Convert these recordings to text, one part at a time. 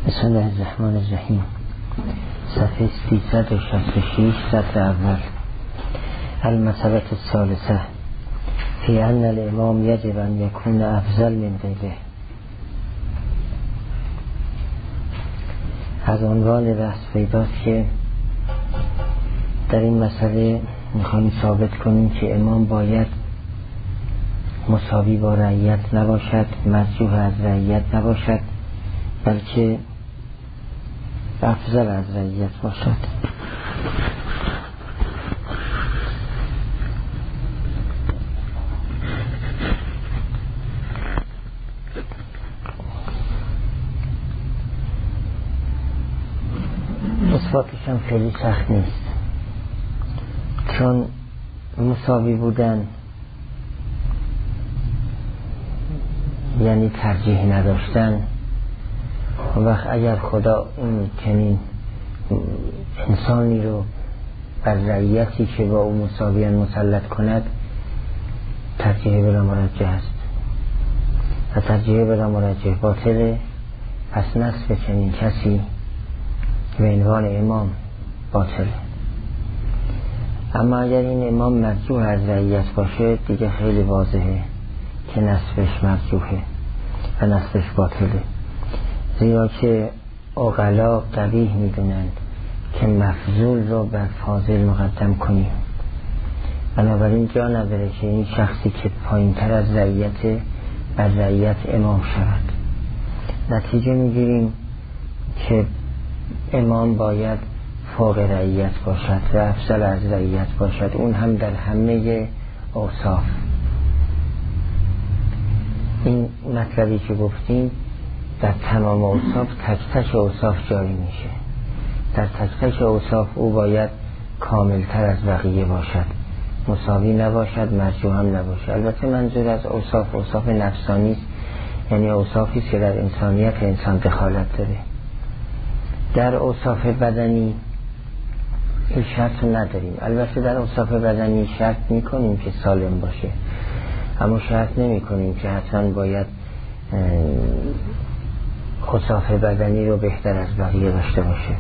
بسم الله الرحمن الرحیم. صفحه 366 سطر اول. المسألة الثالثة فی ان الامام یجب ان یکون افضل من غیره. از عنوان بحث پیداست که در این مسئله میخوایم ثابت کنیم که امام باید مساوی با رعیت نباشد، مرجوح از رعیت نباشد، بلکه افضل از رعیت باشد. اثباتش هم خیلی سخت نیست، چون مساوی بودن یعنی ترجیح نداشتن. و وقت اگر خدا این چنین انسانی رو بر رعیتی که با او مساویان مسلط کند، ترجیح بلا مرجح است و ترجیح بلا مرجح باطله. پس نصب چنین کسی به عنوان امام باطله. اما اگر این امام مرجوح از رعیت باشه، دیگه خیلی واضحه که نصبش مرجوحه و نصبش باطله، زیرا که عقلا قبیح میدونند که مفضول رو بر فاضل مقدم کنیم. بنابراین جا نداره که این شخصی که پایین تر از رعیت بر رعیت امام شود. نتیجه میگیریم که امام باید فوق رعیت باشد و افضل از رعیت باشد، اون هم در همه اوصاف. این مطلبی که گفتیم در تمام اوصاف، تک تک اوصاف جاری میشه. در تک تک اوصاف او باید کاملتر از بقیه باشد، مساوی نباشد، مرجوح هم نباشد. البته منظور از اوصاف نفسانی است، یعنی اوصافی که در انسانیت انسان دخالت داره. در اوصاف بدنی این شرط نداریم. البته در اوصاف بدنی شرط میکنیم که سالم باشه، اما شرط نمی کنیم که حتما باید اوصاف بدنی رو بهتر از بقیه داشته باشه.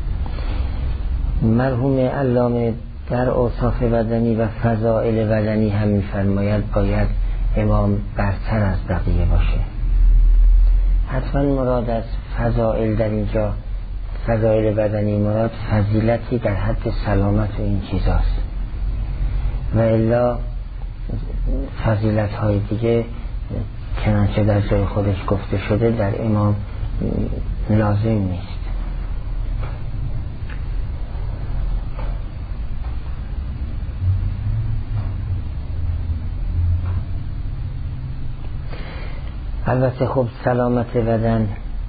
مرحوم علامه در اوصاف بدنی و فضائل بدنی هم میفرماید باید امام برتر از بقیه باشه. حتما مراد از فضائل در اینجا، فضائل بدنی، مراد فضیلتی در حد سلامت و این چیزاست، و الا فضیلت های دیگه چنانچه در جای خودش گفته شده در امام لازم نیست. البته خب سلامت بدن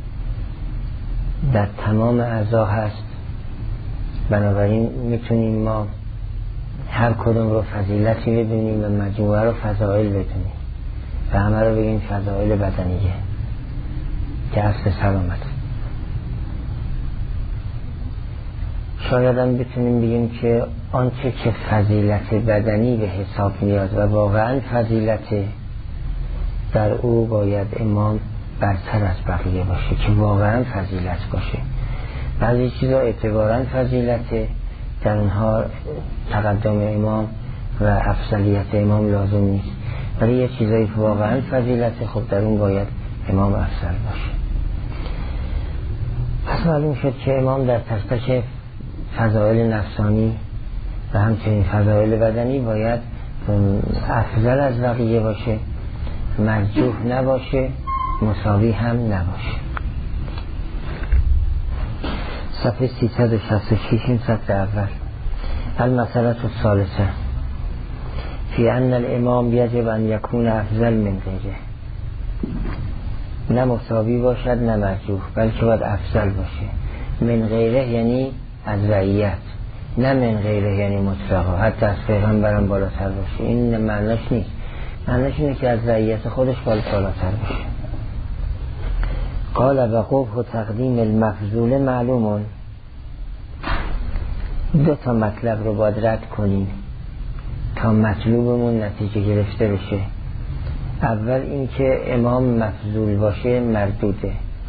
در تمام اعضا هست، بنابراین میتونیم ما هر کدوم رو فضیلتی بدونیم و مجموعه رو فضائل بدونیم و همه رو بگیم فضائل بدنیه که اصل سلامت. شاید هم بتونیم بگیم که آنچه که فضیلت بدنی به حساب میاد و واقعا فضیلت، در او باید امام برتر از بقیه باشه که واقعا فضیلت باشه. بعضی چیزا اعتبارا فضیلته، در اونها تقدم امام و افضلیت امام لازم نیست، ولی یه چیزایی که واقعا فضیلته، خب در اون باید امام افضل باشه. پس معلوم شد که امام در تک تک فضائل نفسانی و همچنین فضائل بدنی باید افضل از بقیه باشه، مرجوح نباشه، مساوی هم نباشه. صفحه 366 سطر اول. المسألة الثالثة فی ان الامام یجب ان یکون افضل من غیره. نه مساوی باشد نه مرجوح، بلکه باید افضل باشه. من غیره یعنی از رعیت، نه من غیره یعنی مطلقا، حتی از پیغمبرم بالاتر باشه. این معناش نیست. معناش اینه که از رعیت خودش بالاتر باشه. قال و قبح تقدیم المفضول معلومون. دو تا مطلب رو باید رد کنیم تا مطلوبمون نتیجه گرفته بشه. اول این که امام مفضول باشه مردوده،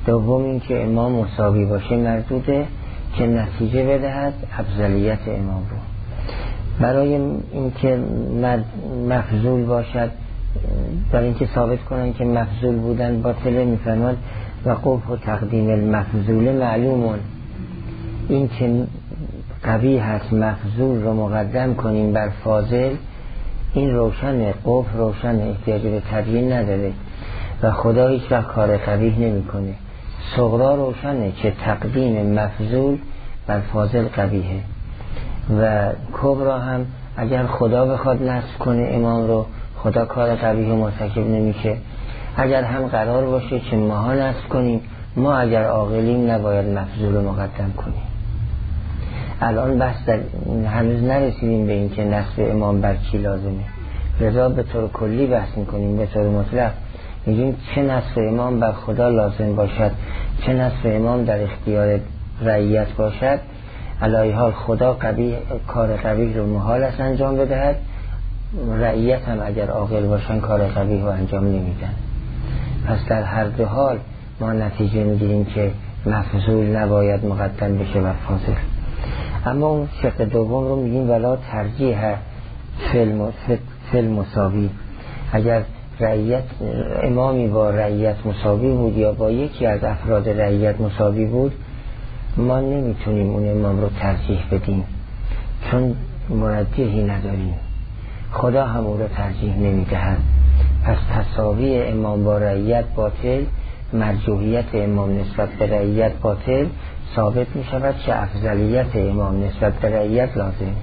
دوم این که امام مساوی باشه مردوده که نتیجه بدهد افضلیت امام رو. برای اینکه مفضول باشد، برای اینکه ثابت کنن که مفضول بودن باطله، میفرماد و قبح و تقدیم المفضول معلومون، این که قبیح هست مفضول رو مقدم کنیم بر فاضل، این روشنه، قبح روشنه، احتیاج به تبیین نداره و خدا هیچ وقت کار قبیح نمی کنه. صغرا روشنه که تقدیم مفضول بر فاضل قبیحه و کبرا هم اگر خدا بخواد نصب کنه امام رو، خدا کار قبیح مرتکب نمیشه. اگر هم قرار باشه که ماها نصب کنیم، ما اگر عاقلیم نباید مفضول رو مقدم کنیم. الان بحث هنوز نرسیدیم به این که نصب امام بر کی لازمه، لذا به طور کلی بحث میکنیم. به طور مطلق میگیم چه نصب امام بر خدا لازم باشد، چه نصب امام در اختیار رعیت باشد. علی حال خدا کار قبیح رو محال است انجام بدهد، رعیت هم اگر عاقل باشن کار قبیح رو انجام نمیدن. پس در هر دو حال ما نتیجه میگیریم که مفضول نباید مقدم بشه بر فاضل. اما اون شق دوم رو میگیم ولا ترجیح فی مساوی. اگر رعیت امامی با رعیت مساوی بود یا با یکی از افراد رعیت مساوی بود، ما نمیتونیم اون امام رو ترجیح بدیم چون مرجحی نداریم. خدا هم اون رو ترجیح نمیدهد. پس تساوی امام با رعیت باطل، مرجوحیت امام نسبت به رعیت باطل، ثابت می شود که افضلیت امام نسبت به رعیت لازم.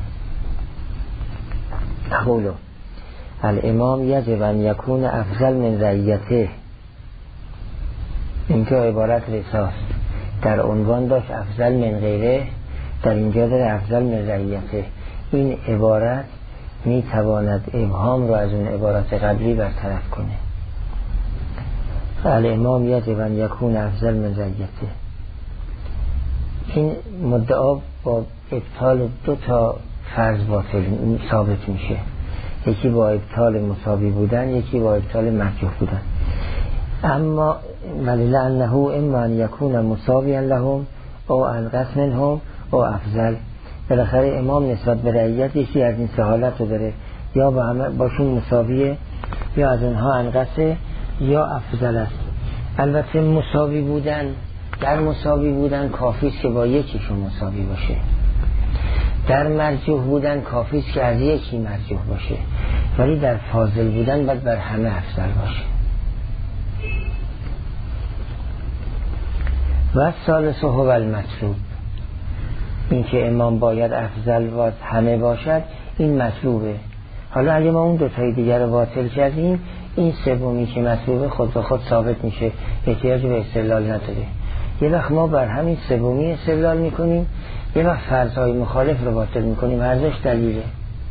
اقولو الامام یجب ان یکون افضل من رعیته. اینجا عبارت رساست، در عنوان داشت افضل من غیره، در اینجا داره افضل من رعیته. این عبارت می تواند ابهام رو از اون عبارت قبلی برطرف کنه. الامام یجب ان یکون افضل من رعیته. این مدعا با ابطال دو تا فرض باطل ثابت میشه، یکی با ابطال مساوی بودن، یکی با ابطال مرجوح بودن. اما ولانه اما ان یکون مساویا لهم او انقص منهم او افضل. بالاخره امام نسبت به رعیت یکی از این سه حالت رو داره، یا با همه باشون مساویه، یا از اونها انقصه، یا افضل است. البته مساوی بودن، در مساوی بودن کافیست که با یکیشون مساوی باشه، در مرجوح بودن کافیست که از یکی مرجوح باشه، ولی در فاضل بودن باید بر همه افضل باشه. و ثالث هو المطلوب، این که امام باید افضل و همه باشد، این مطلوبه. حالا اگه ما اون دوتای دیگر رو باطل کردیم، این سومی که مطلوبه خود به خود ثابت میشه، احتیاج به استدلال نداره. یه وقت ما بر همین سومی استدلال میکنیم، یه وقت فرضهای مخالف رو باطل میکنیم، ارزش دلیله.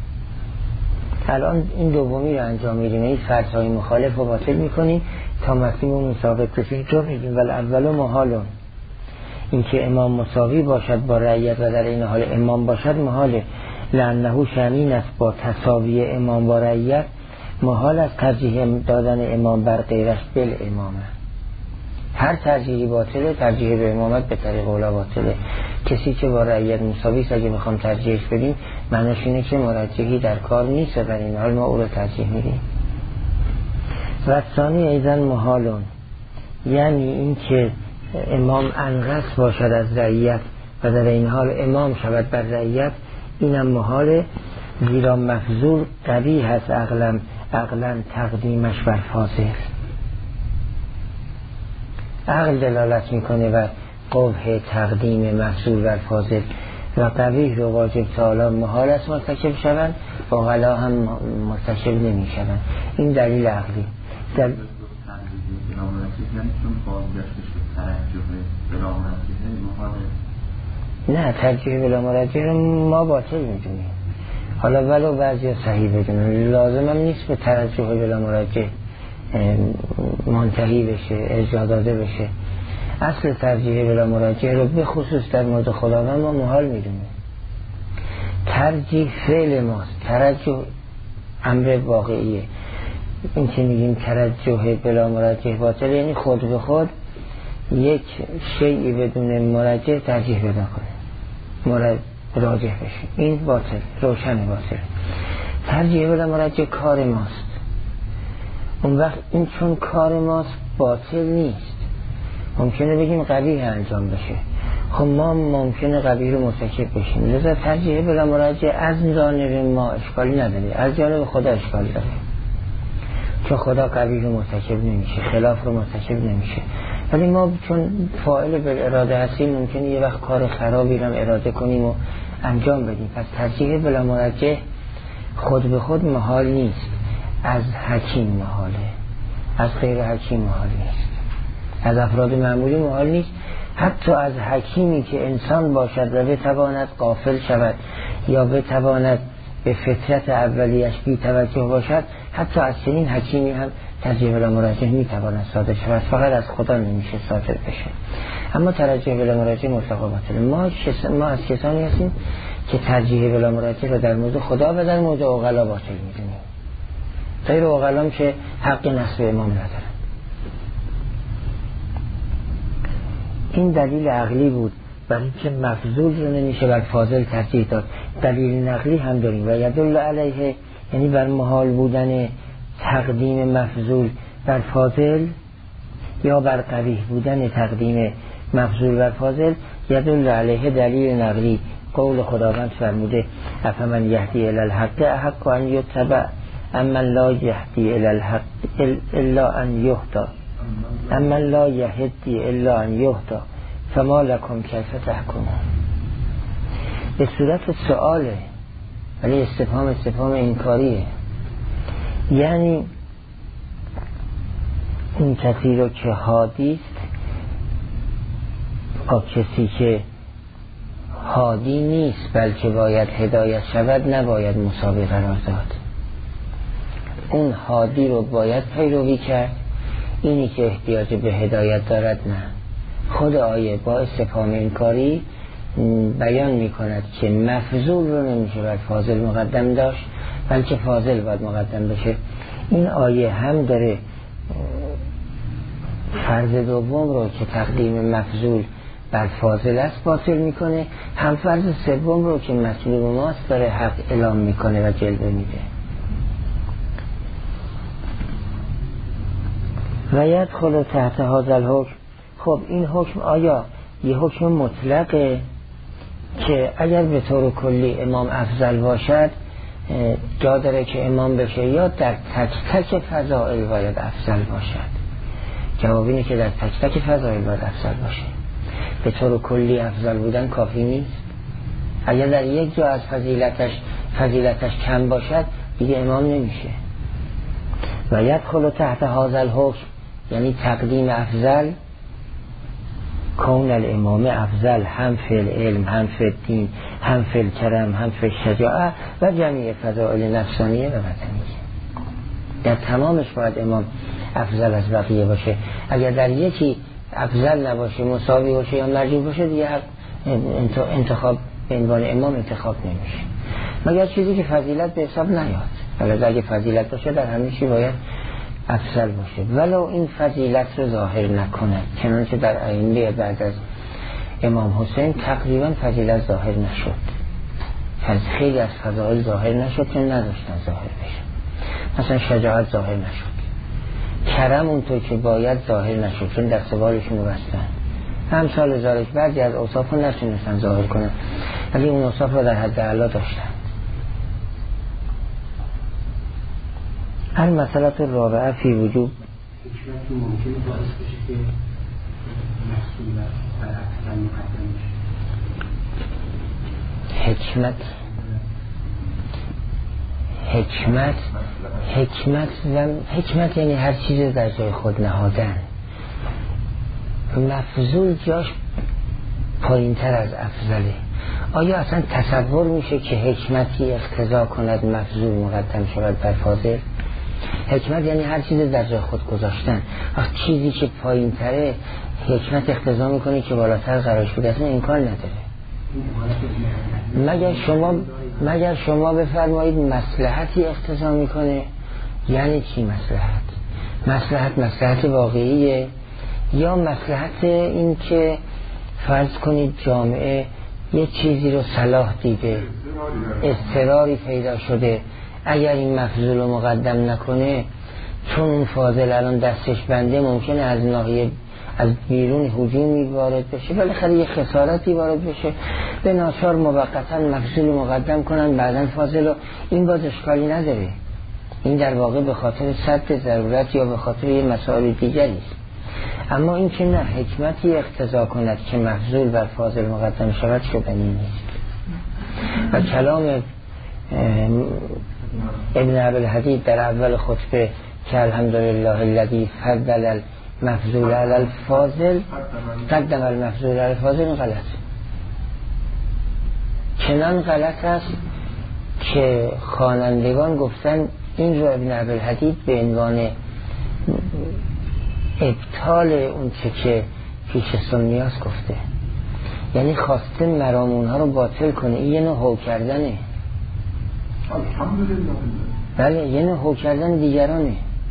الان این دومی رو انجام میدیم، این فرضهای مخالف رو باطل میکنیم تا مطلوبمون ثابت بشه. چون میگیم ولی اول محالون، این که امام مساوی باشد با رعیت و در این حال امام باشد محاله، لانه شأنین است با تساوی امام با رعیت محال است ترجیح دادن امام بر غیرش بالامامه. هر ترجیحی باطله، ترجیح به امامت به طریق اولا باطله. کسی که با رعیت مساوی است اگه بخوام ترجیحش بدیم، معناش اینه که مرجحی در کار نیست، در این حال ما او رو ترجیح میدیم. و ثانی ایضا محالون، یعنی این که امام انقص باشد از رعیت و در این حال امام شود بر رعیت، اینم محاله، زیرا مفضول قبیح هست عقلا تقدیمش بر فاضل. عقل دلالت میکنه و قبح تقدیم مفضول بر فاضل، و قبیح رو واجب تعالی محال است مرتکب شوند، عقلا هم مرتکب نمی شوند. این دلیل عقلی. نه، ترجیح بلا مرجح رو ما باطل میدونیم، حالا ولو بعضی صحیح بدونیم، لازم هم نیست به ترجیح بلا مرجح منتهی بشه، ارجاع داده بشه. اصل ترجیح بلا مرجح رو به خصوص در مورد خداوند ما محال میدونیم. ترجیح فعل ماست، ترجیح امر واقعیه. این که میگیم ترجیح بلا مرجح باطل، یعنی خود به خود یک شیئی بدون مرجع ترجیح پیدا کنه، راجح بشه، این باطل، روشن باطل. ترجیح بلا مرجع کار ماست. اون وقت این چون کار ماست باطل نیست. ممکنه بگیم قبیح انجام بشه، خب ما ممکنه قبیح رو مرتکب بشیم، لذا ترجیح بلا مرجع از جانب ما اشکالی نداره، از جانب خدا اشکال داره، چون خدا قبیح رو مرتکب نمیشه، خلاف رو مرتکب نمیشه. ولی ما چون فاعل بالاراده هستیم ممکنه یه وقت کار خرابی رو اراده کنیم و انجام بدیم. پس ترجیح بلا مرجع خود به خود محال نیست، از حکیم محاله، از غیر حکیم محال نیست، از افراد معمولی محال نیست. حتی از حکیمی که انسان باشد و بتواند غافل شود یا بتواند به فطرت اولیش بی توجه باشد، حتی از چنین حکیمی هم ترجیح بلا مرجع میتواند صادر شود، فقط از خدا نمیشه صادر بشه. اما ترجیح بلا مرجع مطلق و باطل. ما از کسانی هستیم که ترجیح بلا مرجع رو در مورد خدا و در مورد عقلا باطل میدونیم، غیر عقلا که حق نسب امام ندارن. این دلیل عقلی بود برای اینکه مفضول رو نمیشه بر فاضل ترجیح داد. دلیل نقلی هم داریم و یدل علیه، یعنی بر محال بودن تقدیم مفضول بر فاضل یا بر قبیح بودن تقدیم مفضول بر فاضل. یدل علیه دلیل نقلی، قول خداوند فرموده افمن یهدی الی الحق احق ان یتبع اما لا یهدی الی الحق الا ان یهدی اما لا یهدی الا ان یهدی فما لکم کیف تحکمون. به صورت سؤاله ولی استفهام انکاریه، یعنی این کسی رو که هادیست با کسی که هادی نیست بلکه باید هدایت شود نباید مساوی قرار داد. اون هادی رو باید پیروی کرد، اینی که احتیاج به هدایت دارد نه. خود آیه با استفهام انکاری بیان می کند که مفضول رو نمیشه بر فاضل مقدم داشت بلکه فاضل باید مقدم بشه. این آیه هم داره فرض دوم رو که تقدیم مفضول بر فاضل است باطل میکنه، هم فرض سوم رو که مطلوب ماست داره حق اعلام میکنه و جلوه میده. و یدخل تحت هذا الحکم. خب این حکم آیا یه حکم مطلقه که اگر به طور کلی امام افضل باشد جا داره که امام بشه، یا در تک تک فضائل باید افضل باشد؟ جواب اینه که در تک تک فضائل باید افضل باشه. به طور کلی افضل بودن کافی نیست. اگر در یک جا از فضیلتش کم باشد دیگه امام نمیشه. و یدخل تحت هذا الحکم یعنی تقدیم افضل، کون الامام افضل هم فی العلم هم فی الدین هم فی الکرم هم فی الشجاعه و جمیع فضائل نفسانیه و بدنیه. در تمامش باید امام افضل از بقیه باشه. اگر در یکی افضل نباشه، مساوی باشه یا مرجوع باشه، دیگه انتخاب به عنوان امام انتخاب نمیشه، مگر چیزی که فضیلت به حساب نیاد. ولی اگه فضیلت باشه در همه چی باید افضل باشه، ولو این فضیلت رو ظاهر نکنه. چنانچه در ائمه بعد از امام حسین تقریبا فضیلت ظاهر نشد، خیلی از فضائل ظاهر نشد چون نداشتن ظاهر بشه. مثلا شجاعت ظاهر نشد، کرم اونطور که باید ظاهر نشد چون دست بالشون رو بستن. همسال ذالک بعضی از اوصاف رو نتونستن ظاهر کنن ولی اون اوصاف رو در حد اعلی داشتن. هر مسئله رابعه فی وجوب حکمت ممکنه باعث بشه که محصولات بر افضل مقدم بشه. حکمت یعنی هر چیز در جای خود نهادن. مفضول جاش پایین تر از افضله. آیا اصلا تصور میشه که حکمتی اقتضا کند مفضول مقدم شود بر فاضل؟ حکمت یعنی هر چیز در جای خود گذاشتن. وقت چیزی که پایین تره حکمت اقتضا میکنه که بالاتر قرار شده، اصلا امکان نداره. مگر شما بفرمایید مصلحتی اقتضا میکنه. یعنی چی مصلحت؟ مصلحت واقعیه یا مصلحت این که فرض کنید جامعه یه چیزی رو صلاح دیده، اضطراری پیدا شده، اگر این مفضول رو مقدم نکنه چون اون فاضل الان دستش بنده ممکنه از ناحیه از بیرون هجومی وارد بشه، بالاخره یه خسارتی وارد بشه، به ناچار موقتا مفضول مقدم کنن بعدن فاضل، این باز اشکالی نداره. این در واقع به خاطر سد ضرورت یا به خاطر یه مسائل دیگری است. اما این که نه حکمتی اقتضا کند که مفضول بر فاضل مقدم شود شدنی نیست. و کلام ابن عبدالحدید در اول خطبه که الحمدلله الذی فضل المفضول علی الفاضل قدم المفضول علی الفاضل غلط، چنان غلط است که خوانندگان گفتن این رو ابن عبدالحدید به عنوان ابطال اون چه که پیش سنیاس گفته، یعنی خواسته مرام اونها رو باطل کنه. این یه نوع هو کردنه، الحمدلله. بله یه نوع هو کردن دیگرانه.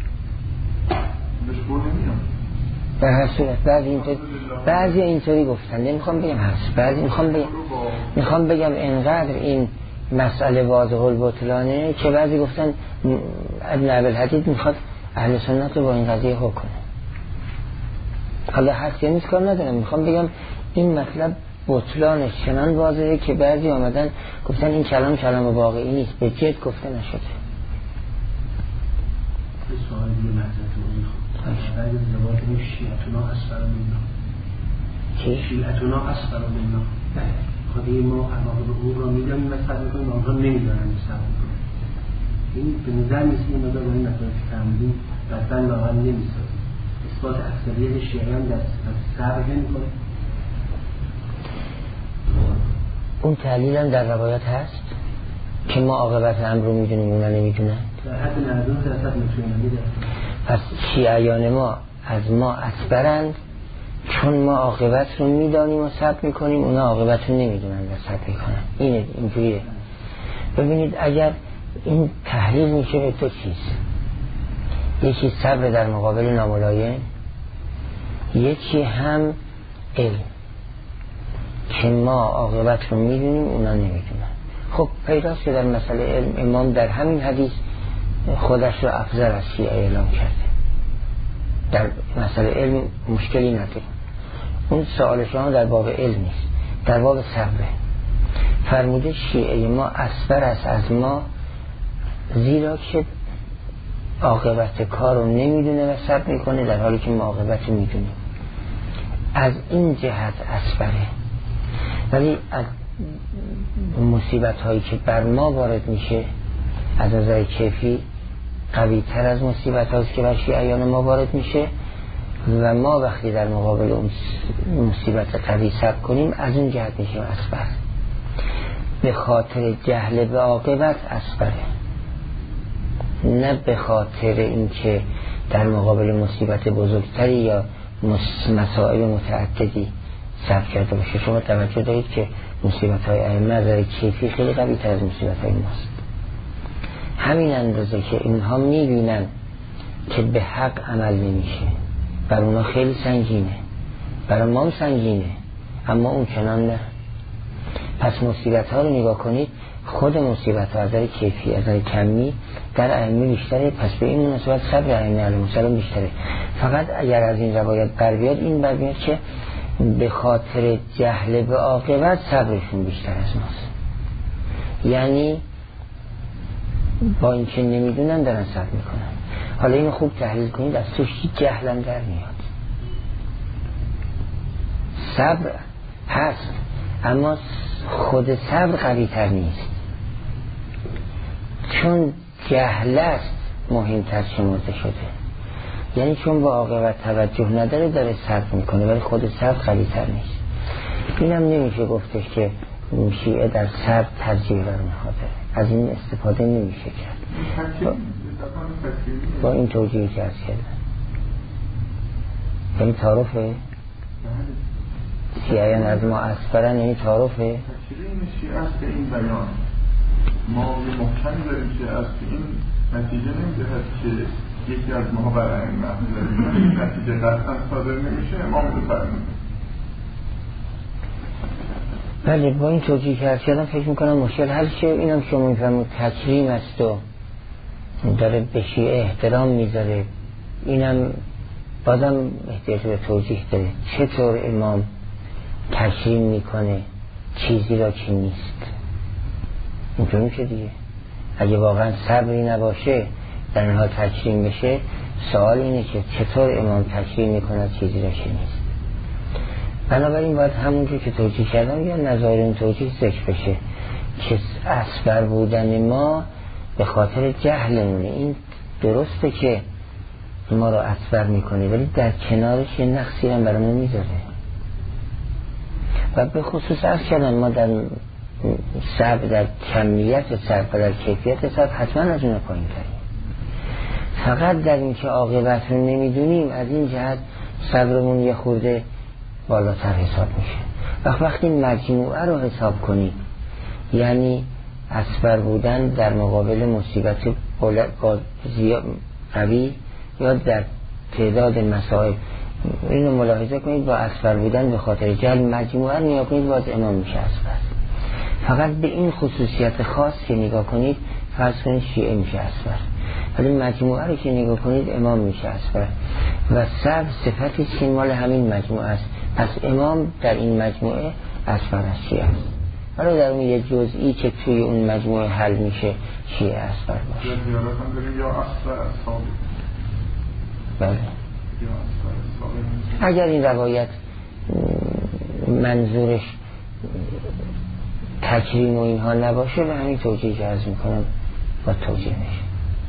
در هر صورت بعضی اینطوری گفتن، نمیخوام بگم هست، بعضی میخوام بگم انقدر این مسئله واضح البطلانه که بعضی گفتن ابن عبدالحدید میخواد اهل سنت رو با این قضیه حکم کنه. حالا هست یا نیست کار ندارم، میخوام بگم این مطلب بطلانش چنان واضحه که بعضی آمدن گفتن این کلام واقعی نیست، به جد گفته نشده. سوال دیگه مطلب بعد زباد این شیعتنا اسفر مننا، شیعتنا اسفر مننا، خواهی ما عواقب او را میدونیم مصرف میکنیم، آنها نمیدونن مصرف میکنیم. این به نظر نیست این مدار با این مطلب که تعمدیم بدن لاغل نمیسازیم. اثبات اکثریت شیعیان در صبر نمیکنه. اون تحلیل هم در روایت هست که ما عاقبت امر رو میدونیم اونا نمیدونن. در حد 99% میتونیم. پس شیعیان ما از ما اسبرند چون ما عاقبت رو میدانیم و صبر میکنیم، اونا عاقبت رو نمیدونن و صبر میکنن. اینجوریه. ببینید اگر این تحلیل میشه به دو چیز، یکی صبر در مقابل ناملایم، یکی هم علم که ما عاقبت رو میدونیم اونا نمیدونن. خب پیداست که در مسئله علم امام در همین حدیث خودش رو افضل از شیعه اعلام کرده. در مسئله علم مشکلی نداریم. اون سوال شما در باب علم نیست، در باب صبره. فرموده شیعه ما اسبر است از ما زیرا که عاقبت کار رو نمیدونه و صبر میکنه در حالی که ما عاقبت رو میدونیم. از این جهت اسبره. ولی از مصیبت هایی که بر ما وارد میشه از نظر کیفی قوی تر از مصیبت هایی که بر شیعیان ما وارد میشه و ما وقتی در مقابل اون مصیبت قوی صبر کنیم از اون جهت میشیم اسبر. به خاطر جهل به عاقبت اسبره، نه به خاطر اینکه در مقابل مصیبت بزرگتری یا مسائل متعددی صبر کرده باشه. شما توجه دارید که مصیبت های ائمه از نظر کیفی خیلی قوی تر از مصیبت های ماست. همین اندازه که اینها میبینن که به حق عمل نمیشه، بر اونا خیلی سنگینه، برای ما هم سنگینه، اما اون چنان نه. پس مصیبت ها رو نگاه کنید، خود مصیبت ها از نظر کیفی از نظر کمی در ائمه بیشتره، پس به این مناسبت صبر ائمه علیهم السلام بیشتره. فقط اگر از این روایت بر بیاد، این بر بیاد که به خاطر جهل به عاقبت صبرشون بیشتر از ماست، یعنی با اینکه نمیدونن دارن صبر میکنن. حالا اینو خوب تحلیل کنید، از توش جهلم در میاد. صبر هست اما خود صبر قوی تر نیست، چون جهل است مهمتر شمرده شده. یعنی چون با عاقبت توجه نداره داره صبر میکنه، ولی خود صبر قوی تر نیست. اینم نمیشه گفتش که شیعه در صبر ترجیح برمی‌خواد، از این استفاده نمیشه کرد با این توجیهی که از کردن. یعنی تعارفه شیعیان از ما اسفرن، یعنی تعارفه این شیعه است که این بیان ما محکم داریم که از این نتیجه نمیدهد که یکی از ما برای این محضر نتیجه قطعا صادر نمیشه امام رو فرمونه. بله با این توجیه کردن فکر میکنم مشکل حل شه. اینم شما میفرمود تکریم است و داره به شیعه احترام میذاره، اینم بازم احتیاج به توجیه داره. چطور امام تکریم میکنه چیزی را که نیست؟ اینطور میشه دیگه. اگه واقعا صبری نباشه در این حال تکریم بشه، سوال اینه که چطور امام تکریم میکنه چیزی را که نیست؟ بنابراین باید همونجور که توجیه کردم یا نظایر این توجیه ذکر بشه که اصغر بودن ما به خاطر جهلمونه. این درسته که ما رو اصغر میکنه، ولی در کنارش یه نقصی هم برامون میذاره. و به خصوص عرض کردم ما در صبر، در کمیت صبر و در کیفیت صبر حتما از اون پایین تریم. فقط در این که عاقبت رو نمیدونیم، از این جهت صبرمون یه خورده بالاتر حساب میشه. وقتی مجموعه رو حساب کنید، یعنی اصغر بودن در مقابل مصیبت قوی یا در تعداد مسائل، اینو ملاحظه کنید. با اصغر بودن به خاطر جهل مجموعه رو نگاه کنید، باز امام میشه اصغر. فقط به این خصوصیت خاص که نگاه کنید، فرض کنید شیعه میشه اصغر، ولی مجموعه رو که نگاه کنید امام میشه اصغر. و صبر صفتی که مال همین مجموعه است. پس امام در این مجموعه اصغر از شیعه است، ولی در اون یه جزئی که توی اون مجموعه حل میشه شیعه اصغر باشه. یا اصغر از ثابت. بله. اگر این روایت منظورش تکریم و اینها نباشه، به همین توجیه که عرض میکنم با توجیه میشه.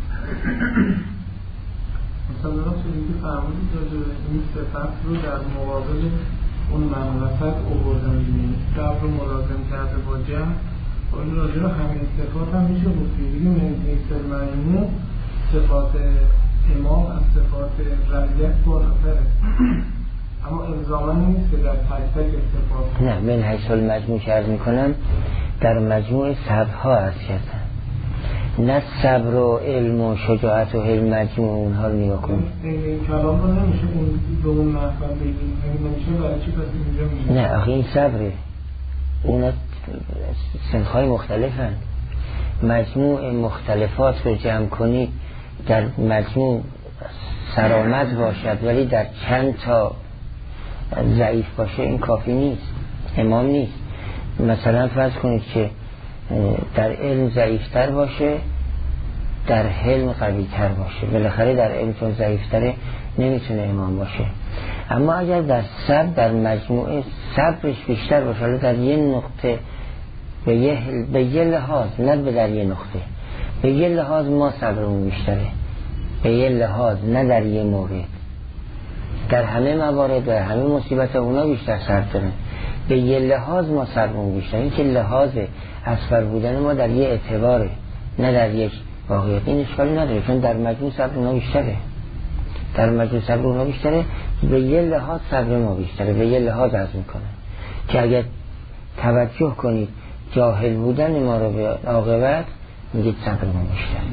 مثلا چیزی که فرمودید راجع به این صفت رو در مقابل اون منوسط آوردن، صبر رو ملازم کرده با جهل. و این راجع به همین صفات هم میشه گفتید من حیث المجموع صفات امام از صفات رعیت بالاتره، اما الزاما نیست که در تک تک صفات. نه، من حیث المجموع که عرض میکنم در مجموع صبرها عرض کردم، نه صبر و علم و شجاعت و علم مجموع اونها رو نگاه کنیم. این کلام رو نمیشه اون به اون محفل بگیم، نمیشه برای چی پس اینجا میگیم؟ نه آخه این صبره، اونا سنخهای مختلفن. مجموع مختلفات رو جمع کنی در مجموع سرآمد باشد، ولی در چند تا ضعیف باشه این کافی نیست، امام نیست. مثلا فرض کنید که در علم ضعیفتر باشه، در حلم قویتر باشه، بالاخره در علم چون ضعیفتره نمیتونه امام باشه. اما اگر در صبر در مجموعه صبرش بیشتر باشه، در یه نقطه به یه لحاظ، نه به در یه نقطه، به یه لحاظ ما صبرمون بیشتره، به یه لحاظ نه در یه مورد، در همه موارد در همه مصیبت اونا بیشتر صبر دارن، به یه لحاظ ما صبرمون بیشتره. این که لحاظ اصغر بودن ما در یه اعتباره، نه در یک واقعیت. این اشکالی نداره، چون در مجموع صبر اونا بیشتره، در مجموع صبر اونا بیشتره، به یه لحاظ صبر ما بیشتره، به یه لحاظ عرض میکنه که اگر توجه کنید جاهل بودن ما رو به عاقبت، میگید صبر ما بیشتره.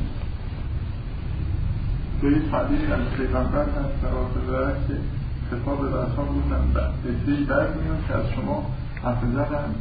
توی حدیث از پیغمبر هست در که خطاب به اصحاب بودن ادعی بعد میان که از شما حفظت هم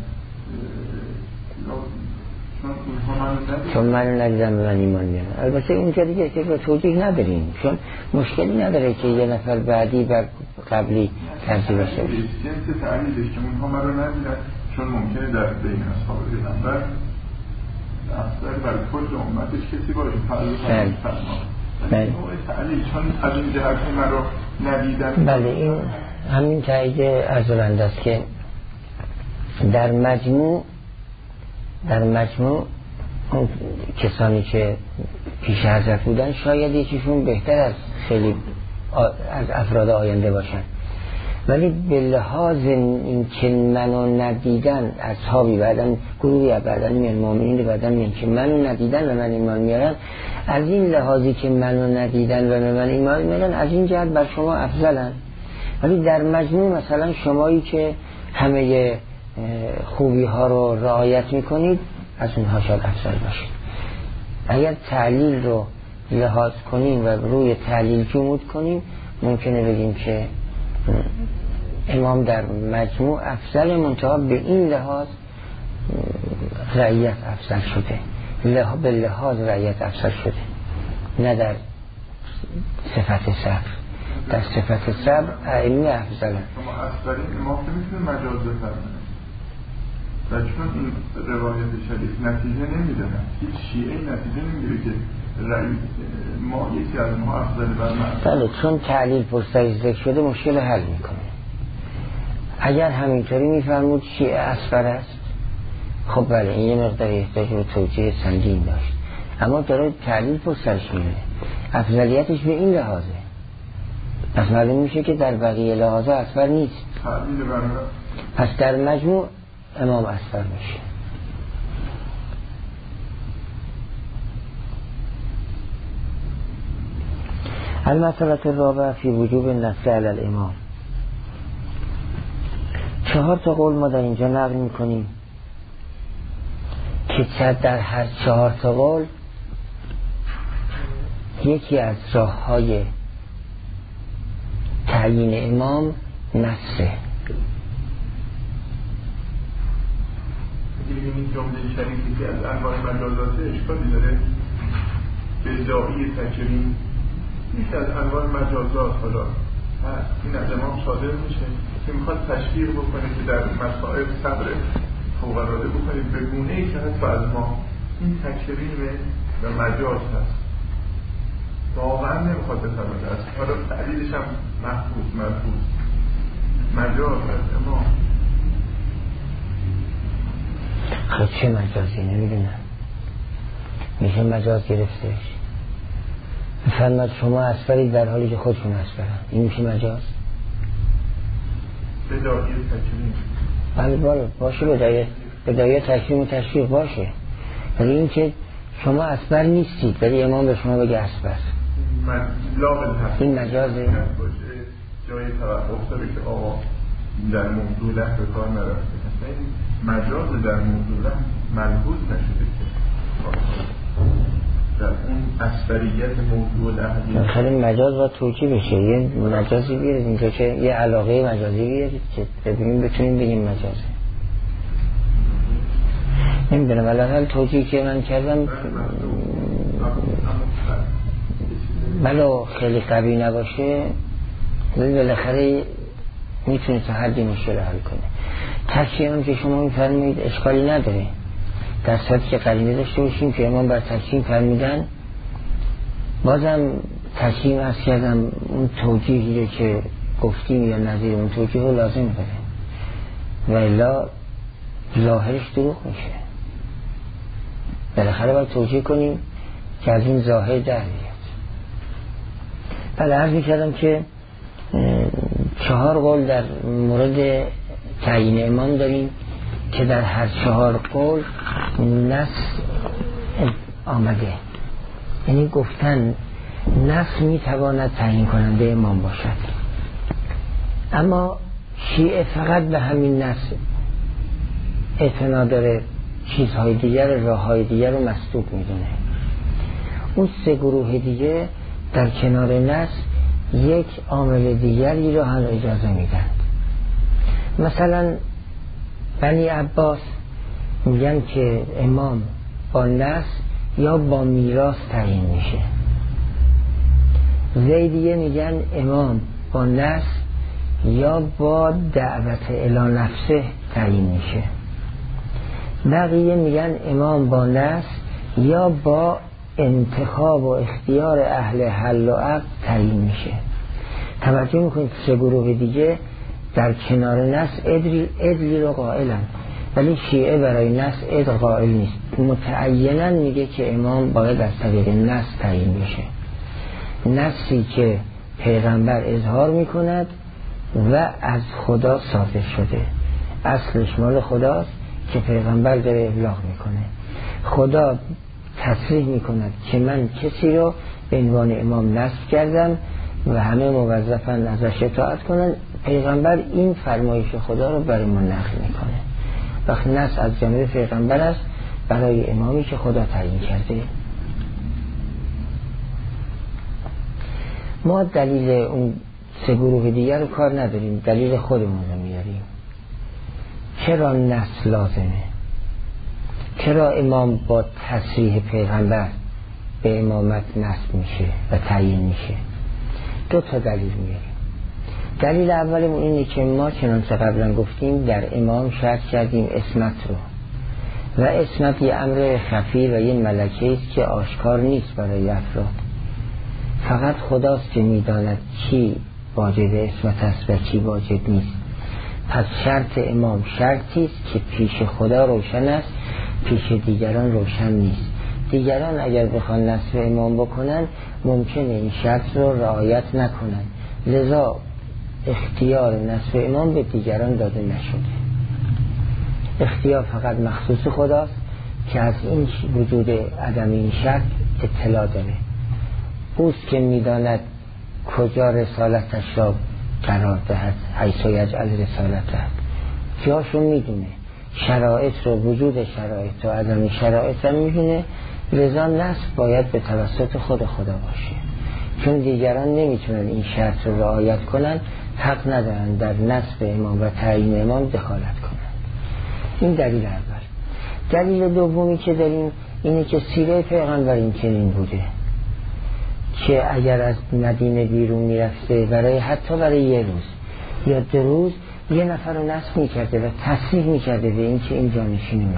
چون منو ندیدم به من ایمان میارن. البته اونجا دیگه که به توجیه نداریم، چون مشکلی نداره که یه نفر بعدی بر قبلی تنظیم بشه. جنس تعلیلش که اونها من رو ندیدن، چون ممکنه در بین اصحاب پیغمبر افضل بر کل امتش کسی باشه تعلیل بله. تعلیل چون از این جهت من رو ندیدن. بله، این همین تایید ارزلنده است که در مجموع اون کسانی که پیش حضرت بودن شاید یکیشون بهتر از خیلی از افراد آینده باشن، ولی به لحاظ این که منو ندیدن اصحابی، بعدن گروهی بعدن میان مؤمنین، بعدن میان که منو ندیدن و من ایمان میارن، از این لحاظی که منو ندیدن و من ایمان میارن، از این جهت بر شما افضلن. ولی در مجموع مثلا شمایی که همه خوبی ها رو رعایت میکنید، از اونها شاید افضل باشید. اگر تعلیل رو لحاظ کنیم و روی تعلیل جمود کنیم ممکنه بگیم که امام در مجموع افضل، منتها به این لحاظ رعیت افضل شده، به لحاظ رعیت افضل شده، نه در صفت صبر. در صفت صبر ائمه افضل هست. شما افضلین امام که میتونه مجاز بفرمونه و چون این روایت شریف نتیجه نمیده، هیچ شیعه نتیجه نمیگیره که ما یکی از ما افضل بر ما. بله، چون تعلیل پرسش ذکر شده مشکل حل میکنه. اگر همینطوری میفرمود شیعه اصفر است، خب بله این یه مقدار احتاج به توجیه سنگین داشت، اما داره تعلیل پرسش میده، افضلیتش به این لحاظه، پس معلوم میشه که در بقیه لحاظه اصفر نیست، پس در مجموع امام اصفر میشه. المسئله الرابعه فی وجوب النصر علی الامام. 4 قول ما در اینجا نقل میکنیم که در هر 4 قول یکی از راه‌های تعیین امام نصره. این جمله شریفی که از انواع مجازات اشکالی داره، به داعی تکریم یکی از انواع مجازات حالا این از امام صادر میشه که میخواد تشویق بکنه که در مسائل صبر فوق‌العاده بکنید به گونه‌ای که حتی از ما این تکریمه و مجاز هست، واقعا نمیخواد بفرماده است. حالا تعلیلش هم محفوظ مجاز از امام. خب چه مجازی نمیدونم، میشه مجاز گرفتش. فرماد شما اصفرید در حالی که خودشون اصفرن، این میشه مجاز؟ بدایه تکریم بله باشه، بدایه تکریم و تشویق باشه، ولی این که شما اصفر نیستید ولی امام به شما بگه اصفر، این مجازه. جای توقف داره که آقا در موضوع له به کار نرفته، این مجاز در موضوع له ملحوظ نشده که در اون اصفریت موضوع له خیلی مجاز و توجیه بشه. یه مجازی بیارید اینجا که یه علاقه مجازی بیارید که ببینیم بتونیم بگیم مجازه. نمیدونم علاقه توجیه که من کردم بلو خیلی قوی نباشه بالاخره میتونه تا حدی مشکل حل کنه. تکشیم که شما میفرمایید اشکالی نداره، در صورتی که قرینه داشته باشیم که امام بر تکشیم فرمودن، بازم تکشیم از کردم اون توجیهی رو که گفتیم یا نظیر اون توجیه رو لازم داره و الا ظاهرش دروغ میشه. بالاخره باید توجیه کنیم که از این ظاهر در بیاد. بله عرض میکردم که 4 قول در مورد تعیین امام داریم که در هر 4 قول نص آمده، یعنی گفتن نص میتواند تعیین کننده امام باشد، اما شیعه فقط به همین نص اعتنا داره، چیزهای دیگر راههای دیگر رو مسلوب میدونه. اون 3 گروه دیگه در کنار نص یک عامل دیگری رو هم اجازه میدن. مثلا بنی عباس میگن که امام با نص یا با میراث تعیین میشه. زیدیه میگن امام با نص یا با دعوت الی نفسه تعیین میشه. بقیه میگن امام با نص یا با انتخاب و اختیار اهل حل و عقد تعیین میشه. توجه میکنید 3 گروه دیگه در کنار نص ادلی رو قائلن، ولی شیعه برای نص اد قائل نیست، متعیناً میگه که امام باید از طریق نص تعیین بشه، نصی که پیغمبر اظهار میکند و از خدا صادر شده، اصلش مال خداست که پیغمبر داره ابلاغ میکنه. خدا تصریح میکند که من کسی رو به عنوان امام نصب کردم و همه موظفن ازش اطاعت کنن، پیغمبر این فرمایش خدا رو برای ما نقل میکنه. وقت نص از جانب پیغمبر است برای امامی که خدا تعیین کرده. ما دلیل اون 3 گروه دیگر رو کار نداریم، دلیل خودمون رو میاریم. چرا نسل لازمه؟ چرا امام با تصریح پیغمبر به امامت نسب میشه و تعیین میشه؟ 2 تا دلیل میاریم. دلیل اولمون اینه که ما چنانچه قبلا گفتیم در امام شرط کردیم اسمت رو، و اسمت یه امر خفی و یه ملکه است که آشکار نیست برای افراد. فقط خداست که میداند کی واجب اسمت است و کی واجب نیست. پس شرط امام شرطی است که پیش خدا روشن است، پیش دیگران روشن نیست. دیگران اگر بخوان نصب امام بکنن ممکنه این شرط رو رعایت نکنن، لذا اختیار نصب امام به دیگران داده نشده. اختیار فقط مخصوص خداست که از این وجود عدم این شرط اطلاع داره. اوست که میداند کجا رسالتش را قرار دهد، حیث یجعل رسالته، جاشو میدونه، شرایط رو، وجود شرایط و عدم شرایط رو میدونه. لذا نصب باید به توسط خود خدا باشه، چون دیگران نمیتونن این شرط رو رعایت کنن، حق ندارن در نصب امام و تعیین امام دخالت کنن. این دلیل اول. دلیل دومی که داریم اینه که سیره پیغمبر این چنین بوده که اگر از مدینه بیرون میرفته حتی برای 1 روز یا 2 روز یه نفر رو نصب میکرده و تصریح میکرده به این که این جانشین من.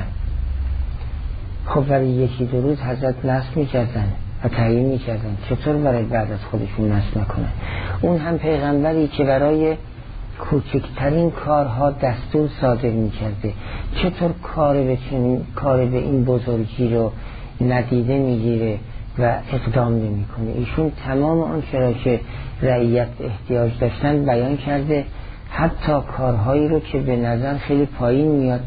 خب برای 1-2 روز حضرت نصب میکردن و تعیین میکردن، چطور برای بعد از خودشون نصب نکنن؟ اون هم پیغمبری که برای کوچکترین کارها دستور صادر میکرده، چطور کار به این بزرگی رو ندیده میگیره و اقدام نمیکنه؟ ایشون تمام آن چرا که رعیت احتیاج داشتن بیان کرده، حتی کارهایی رو که به نظر خیلی پایین میاد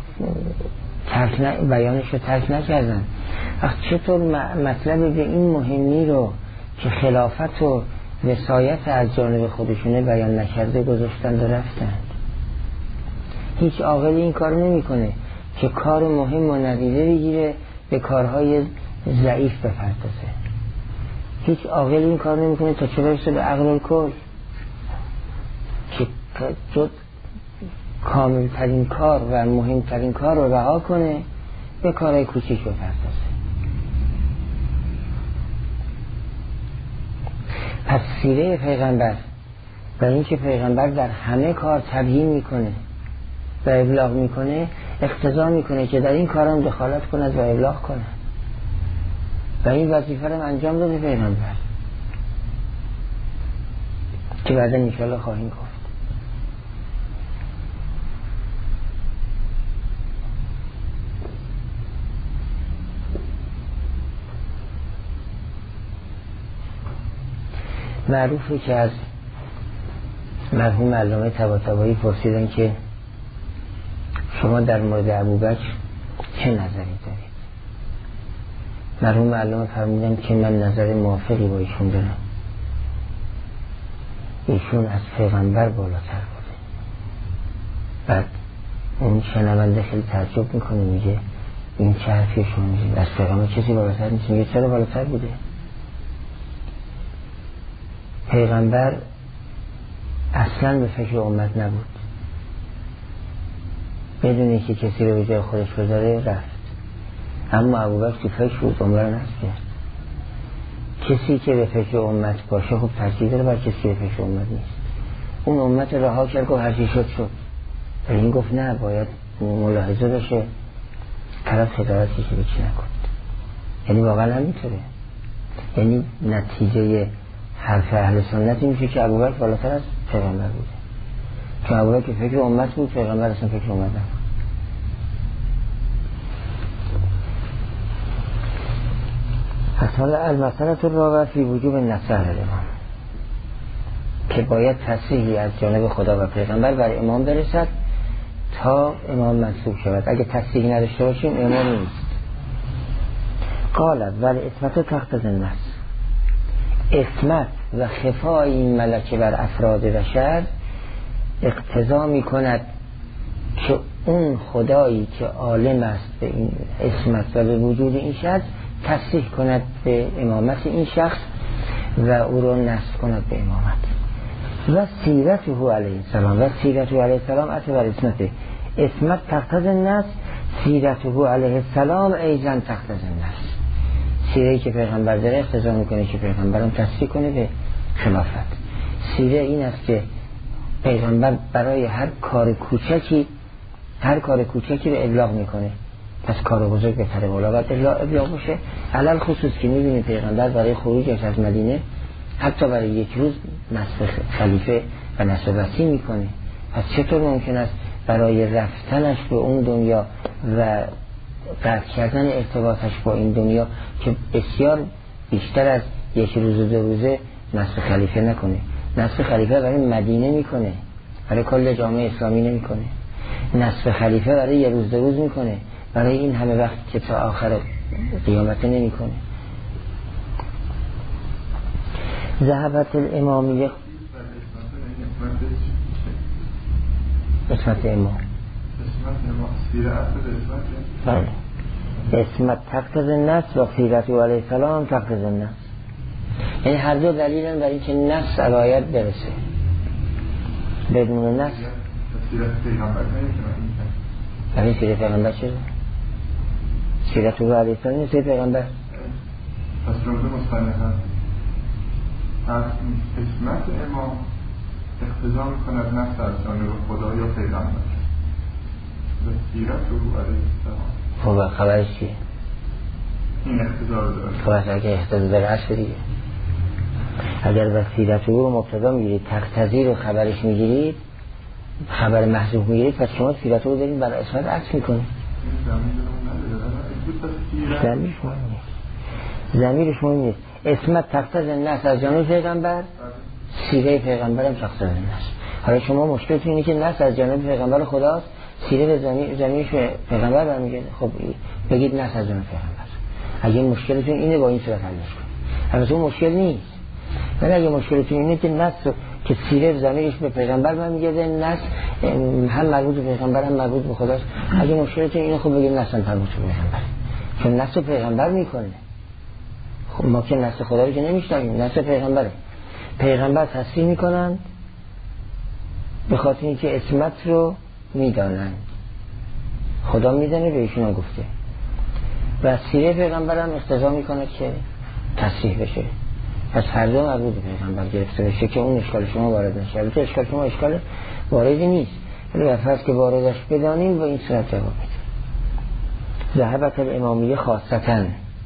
بیانش رو ترک نکردن. چطور مطلب به این مهمی رو که خلافت و وصایت از جانب خودشونه بیان نکرده گذاشتند و رفتند؟ هیچ عاقل این کار نمیکنه که کار مهم و ندیده بگیره به کارهای ضعیف بپردازه. هیچ عاقل این کار نمیکنه تا چه برسه به عقل الکل که کامل ترین کار و مهمترین کار رو رها کنه به کارهای کوچیک بپردازه. پس سیره پیغمبر و این که پیغمبر در همه کار تبیین میکنه و ابلاغ میکنه، اقتضا میکنه که در این کارم دخالت کند و ابلاغ کند و این وظیفه رو انجام داده پیغمبر که بعدا انشاءالله خواهیم گفت. معروفه که از مرحوم علامه طباطبایی پرسیدن که شما در مورد ابوبکر چه نظری دارید؟ مرحوم علامه فرمودن که من نظر موافقی با ایشون دارم. ایشون از پیغمبر بالاتر بوده. بعد اون شنونده خیلی تعجب میکنه، میگه این چه حرفی شما میگید؟ از پیغمبر کسی بالاتر نیست. میگه چرا بالاتر بوده؟ پیغمبر اصلا به فکر امت نبود، بدون که کسی رو به جای خودش بذاره رفت. اما ابوبکر تو فکر بود، عمر رو نصب کرد. کسی که به فکر امت باشه خب ترجیح داره بر کسی که به فکر امت نیست. اون امت رها کرد و هرچی شد ولی این گفت نه، باید ملاحظه بشه طرف خجالت کشی به چی نکند. یعنی واقعا همینطوره. یعنی نتیجه حرف اهل سنتی میشه که ابوبکر بالاتر از پیغمبر بوده، چون ابوبکر فکر امت بود، پیغمبر اصلا فکر امت نبود. حالا المسئله الرابعه فی وجوب نصح الامام، که باید تصریحی از جانب خدا و پیغمبر بر امام برسد تا امام منصوب شود. اگه تصریحی نداشته باشیم امام نیست. قالت ولی اسمت تقتضی النصح، اسمت و خفای این ملکه بر افراد بشر اقتضا می کند که اون خدایی که عالم است به این اسمت و به وجود این شخص تصریح کند به امامت این شخص و او رو نصب کند به امامت. و سیرته علیه السلام، و سیرته علیه السلام عطف بر اسمته. اسمت تقتضی النصب، سیرته علیه السلام ایضا تقتضی النصب. سیره‌ای که پیغمبر داره اقتضا میکنه که پیغمبرم تصریح کنه به خلافت. سیره این است که پیغمبر برای هر کار کوچکی رو ابلاغ میکنه، پس کار بزرگ بهتره بالا باید ابلاغ باشه. علل خصوص که میبینید پیغمبر برای خروجش از مدینه حتی برای یک روز نصب خلیفه و نصب وصی میکنه. پس چطور ممکن است برای رفتنش به اون دنیا و قطع کردن ارتباطش با این دنیا که بسیار بیشتر از یک روز و 2 روزه نصب خلیفه نکنه؟ نصب خلیفه برای مدینه میکنه، برای کل جامعه اسلامی نمیکنه. نصب خلیفه برای 1 روز 2 روز میکنه، برای این همه وقت که تا آخر قیامت نمیکنه. ذهبت الامامیه اسمت امام بله اسمت تقتضی النصب و سیرته علیه السلام تقتضی النصب. یعنی هر دو دلیلن برای اینکه نصب رعایت برسه. بدون نصب سیرت پیغمبر برای سیرت پیغمبر چه؟ سیرت او علیه السلام سیرت پیغمبر. پس جمله مستند هست. پس اسمت امام اقتضا میکند نصب از جانب خدا یا پیغمبر و سیرت او علیه السلام. خب خبرش چیه؟ این اقتضا رو داره. خب اگه اقتضا داره عصر دیگه. اگر به سیرت او رو مبتدا میگیرید، تقتضی رو خبرش میگیرید، خبر محذوف میگیرید، پس شما سیرت او رو دارید برای اسمت عکس میکنید. ضمیرش مهم نیست. اسمت تقتضی النصب از جانب پیغمبر، سیره پیغمبر هم تقتضی النصب. حالا شما مشکلتون اینه که نصب از جانب پیغمبر خداست، سیره به ضمیرش پیغمبر برمیگرده. خب بگید نصب از جانب پیغمبر. اگه مشکلتون اینه با این صورت حلش کنید. البته اون مشکل نیست. ولی اگه مشکلتون اینه که نصب که سیره ضمیرش به پیغمبر برمیگرده، نصب هم مربوط به پیغمبر هم مربوط به خداست. اگه مشکلتون اینه خب بگید نصب مربوط به پیغمبر. چون نصب پیغمبر میکنه. خب ما که نصب خدا رو که نمیشنویم، نصب پیغمبره. پیغمبر تصریح میکنن به خاطر اینکه اسمت رو میدانن، خدا میدانه به ایشون گفته، و سیره پیغمبر هم اقتضا میکنه که تصریح بشه. پس هر دو مربوط به پیغمبر گرفته بشه که اون اشکال شما وارد نشه. البته اشکال شما اشکال واردی نیست، ولی بفرض که واردش بدانیم با این صورت جواب میده. ذهبت الامامیه خاصتاً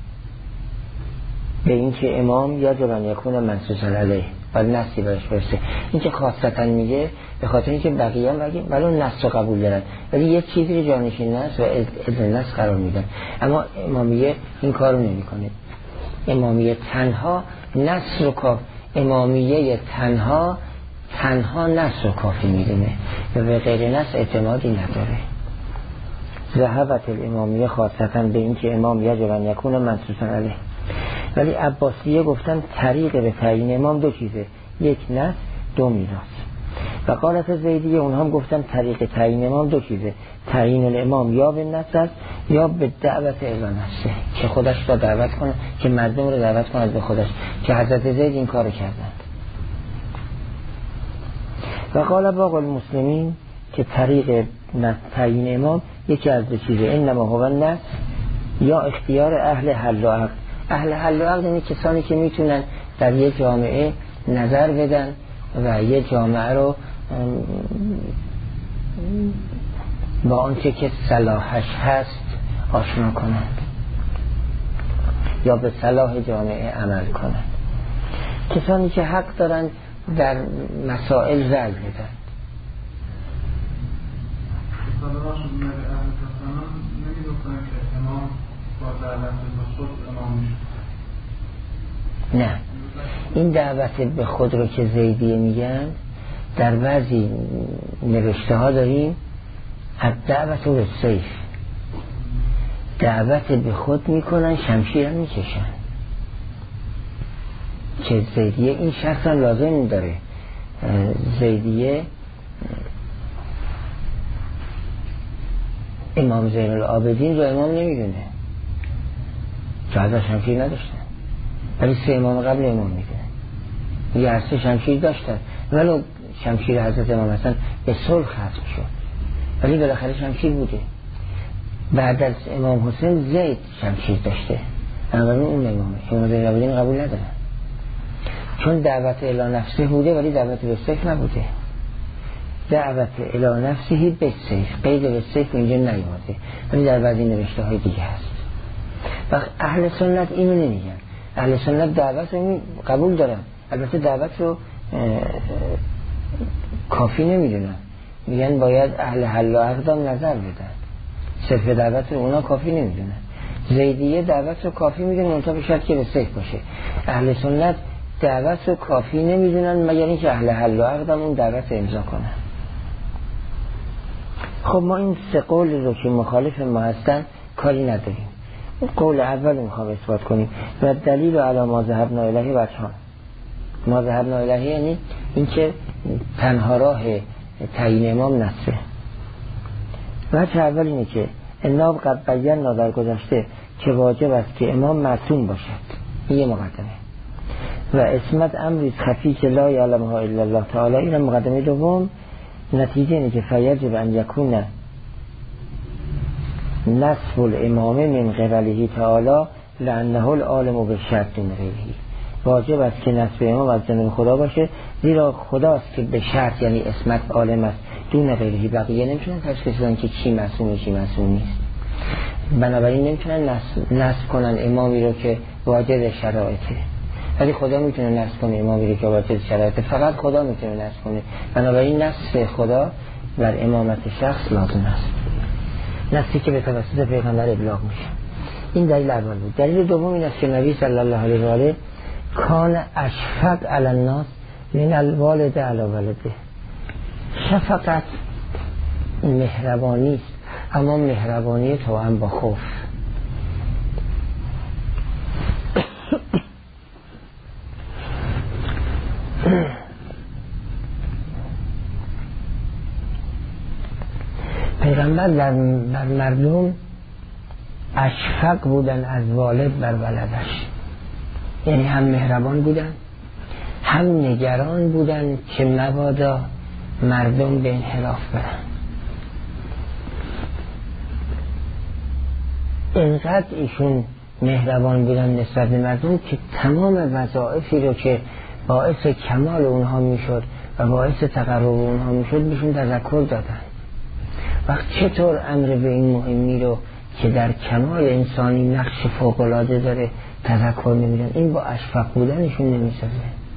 به این که امام یجب ان یکون منصوصا علیه و نصی برش برسه. این که خاصتاً میگه به خاطر اینکه بقیه هم ولو نص رو قبول دارن ولی یک چیزی رو جانشین نص و اذن نص قرار میدن. اما امامیه این کار رو نمی کنه. امامیه تنها نص رو امامیه تنها نص رو کافی میدونه و به غیر نص اعتمادی نداره. ذهبت الامامیه خاصتاً به این که امام یجب ان یکون منصوصا علیه. ولی عباسیه گفتن طریق به تعیین امام 2 چیزه، 1 نص 2 میراث. و قالت زیدیه اونها هم گفتن طریق تعیین امام 2 چیزه، تعیین الامام یا به نص یا به دعوت الی نفسه، که خودش را دعوت کنه، که مردم رو دعوت کنه به خودش، که حضرت زید این کارو کردند. و قال باقی المسلمین که طریق تعیین امام یکی از 2 چیزه، انما هو النص یا اختیار اهل حل و عقد. اهل حل و عقد یعنی کسانی که میتونن در یک جامعه نظر بدن و یک جامعه رو با آنچه که صلاحش هست آشنا کنند یا به صلاح جامعه عمل کنند. کسانی که حق دارن در مسائل رأی بدن. نه، این دعوت به خود رو که زیدیه میگن در بعضی نوشته ها داریم دعوت به سیف، دعوت به خود میکنن، شمشیر هم میکشن، که زیدیه این شخص هم لازم داره. زیدیه امام زین العابدین رو امام نمیدونه، چه از شمشیر نداشتن، ولی 3 امام قبل امام میدونه. یه عرصه شمشیر داشتن، ولو شمشیر حضرت امام حسن به صلح ختم شد ولی بالاخره شمشیر بوده. بعد از امام حسین زید شمشیر داشته، اما اون امامه امام زین العابدین قبول ندارن چون دعوت الی نفسه بوده ولی دعوت به سیف نبوده. دعوت الی نفسه به سیف، قید به سیف اینجا نیومده ولی در بعضی نوشته های دیگه هست. وقت اهل سنت اینو نمیگن. اهل سنت دعوت رو قبول دارن، البته دعوت رو کافی نمیدونن، میگن باید اهل حل و عقدم نظر بدن، صرف دعوت رو اونا کافی نمیدونن. زیدیه دعوت رو کافی میدونن منتها به شرط که به سیف باشه. اهل سنت دعوت رو کافی نمیدونن مگر اینکه اهل حل و عقدم اون دعوت رو امضا کنن. خب ما این سه قول رو که مخالف ما هستن کاری نداریم. قول اول میخوام اثبات کنیم و دلیل علی ما ذهبنا الیه وجهان. ما ذهبنا الیه یعنی اینکه تنها راه تعیین امام نصره. وجه اول اینه که انا قد بینا در گذشته که واجب است که امام معصوم باشد، این یه مقدمه، و اسمت امری خفی که لا یعلمها الا الله تعالی، این مقدمه دوم. نتیجه اینه که فیجب ان یکون نصف الامام من قبله تعالی لانه العالم بالشرط دون غیره، واجب است که نصف امام از جانب خدا باشه زیرا خداست که به شرط یعنی اسمت عالم است دون غیره، بقیه نمیتونن تشخیص بدن که چی معصومه چی معصوم نیست. بنابراین نمیتونن نصب کنن امامی رو که واجد شرایطه، ولی خدا میتونه نصب کنه امامی رو که واجد شرایطه، فقط خدا میتونه نصب کنه. بنابراین نصب خدا بر امامت شخص لازم است، نصبی که به توسط پیغمبر ابلاغ میشه. این دلیل اول بود. دلیل دوم این است که نبی صلی الله علیه و آله کان اشفق علی الناس من الوالد علی ولده. شفقت مهربانی است، اما مهربانی توأم با خوف. پیغمبر بر مردم اشفق بودن از والد بر ولدش، یعنی هم مهربان بودن هم نگران بودن که مبادا مردم به انحراف برن. اینقدر ایشون مهربان بودن نسبت به مردم که تمام وظایفی رو که باعث کمال اونها میشد و باعث تقرب اونها میشد بهشون تذکر دادن. وقت چطور امر به این مهمی رو که در کمال انسانی نقش فوق‌العاده داره تذکر نمیدن؟ این با اشفق بودنشون نمیسازه.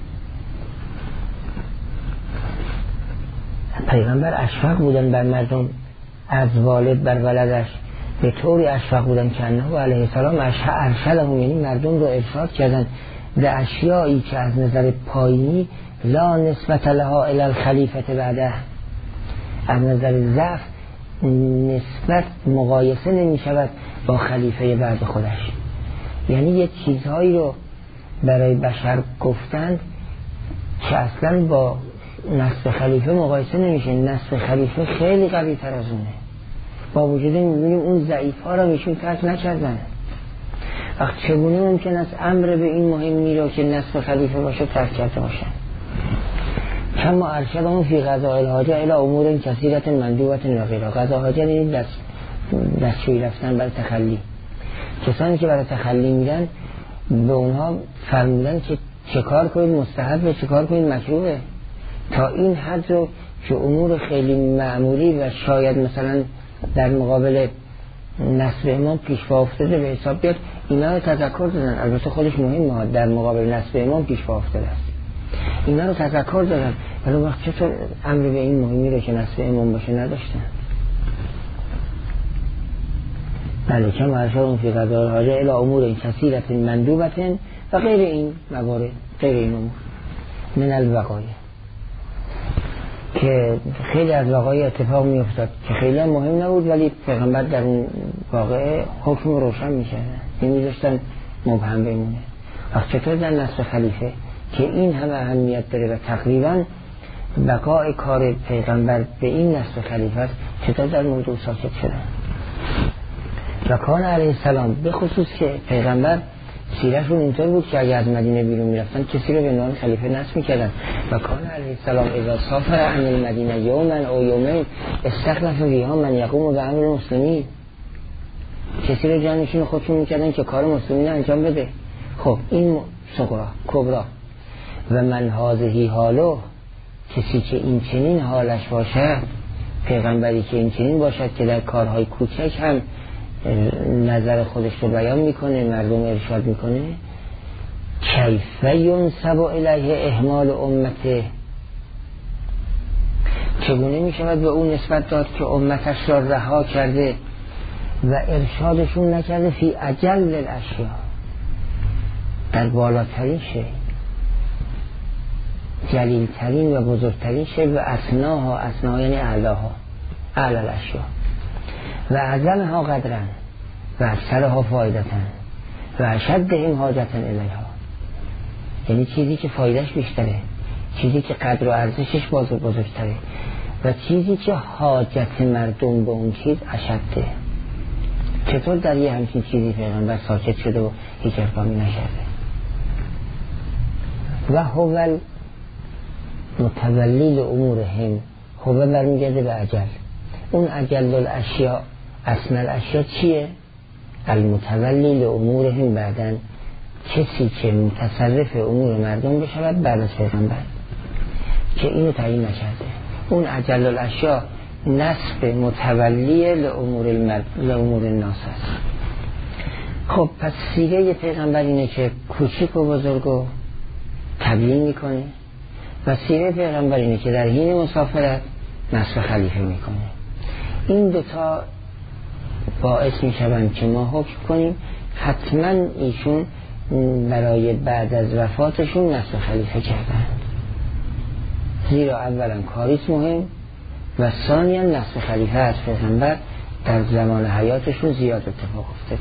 پیغمبر اشفق بودن بر مردم از والد بر ولدش، به طوری اشفق بودن که انه علیه السلام ارشدهم، یعنی مردم رو ارشاد کردن به اشیایی که از نظر پایینی لا نسبت لها الی الخلیفه بعده، از نظر ضعف نسبت مقایسه نمی شود با خلیفه بعد خودش. یعنی یه چیزهایی رو برای بشر گفتند که اصلا با نسب خلیفه مقایسه نمیشه. نسب خلیفه خیلی قوی تر از اونه، با وجود این میبینیم اون ضعیف ها رو میشون ترک نکردن. وقت چگونه ممکن است امر به این مهمی رو که نسب خلیفه باشه ترک کرده باشن؟ کما ارشدهم فی قضاء الحاجه الی امور کثیرة مندوبة و غیرها. قضاء حاجه یعنی دستشویی رفتن برای تخلی. کسانی که برای تخلی میرن به اونها فرمودن که چه کار کنید مستحب و چه کار کنید مکروه، تا این حد رو که امور خیلی معمولی و شاید مثلا در مقابل نصب امام پیش پا افتاده به حساب بیاد، اینا رو تذکر دادن. البته خودش مهمه، در مقابل نصب امام پیش پا افتاده است، اینا رو تذکر دادن، ولی وقت چطور امر به این مهمی رو که نصب امام باشه نداشتن؟ بله که ارشدهم فی قضاء الحاجه الی امور کثیرة مندوبة و غیر این موارد، غیر این امور من الوقایع، که خیلی از واقعی اتفاق می افتاد که خیلی هم مهم نبود ولی پیغمبر در اون واقعه حکم روشن می شدن، نمیذاشتن مبهم بمونه. وقت چطور در نصب خلیفه که این همه اهمیت داره و تقریبا بقای کار پیغمبر به این نصب خلیفه است، چطور در موضوع ساکت شدن؟ و کان علیه السلام به خصوص که پیغمبر سیرشون اینطور بود که اگه از مدینه بیرون میرفتن کسی رو به عنوان خلیفه نصب میکردن و کان علیه السلام اذا سافر عن المدینه یوما او یومین استخلف فیها من یقوم بامر المسلمین، کسی رو جانشین خودشون میکردن که کار مسلمین انجام بده. خب این صغرا کبرا و من هذه حالو، کسی که این چنین حالش باشد، پیغمبری که این چنین باشد که در کارهای کوچک هم نظر خودش رو بیان میکنه، مردم ارشاد میکنه، کیف ینسب الیه اهمال امته، چگونه میشود به اون نسبت داد که امتش را رها کرده و ارشادشون نکرده فی اجل الاشیاء، در بالاترین شی، جلیلترین و بزرگترین شی و اسناها، اسناها یعنی اعلاها، اعلی الاشیاء و اعظمها قدرا و اکثرها فایدتا و اشدهم حاجتا الیها، یعنی چیزی که فایدهش بیشتره، چیزی که قدر و ارزشش بزرگتره و چیزی که حاجت مردم به اون چیز اشده. چطور در یه همچین چیزی پیغمبر ساکت شده و هیچ اقدامی نکرده؟ و هو متولی لامورهم، هو برمیگرده به اجل، اون اجل الاشیاء، اصل الاشیاء چیه؟ المتولی لامورهم، بعدن کسی که متصرف امور مردم بشود بعد از پیغمبر، که اینو تعیین نکرده. اون اجل الاشیاء نسب متولی لامور الناس است. خب پس سیره پیغمبر اینه که کوچیک و بزرگو تبیین میکنه و سیره پیغمبر اینه که در حین مسافرت نصب خلیفه میکنه. این دوتا باعث میشوند که ما حکم کنیم حتما ایشون برای بعد از وفاتشون نصب خلیفه کردن، زیرا اولا کاریست مهم و ثانیا نصب خلیفه از پیغمبر در زمان حیاتشون زیاد اتفاق افتاده.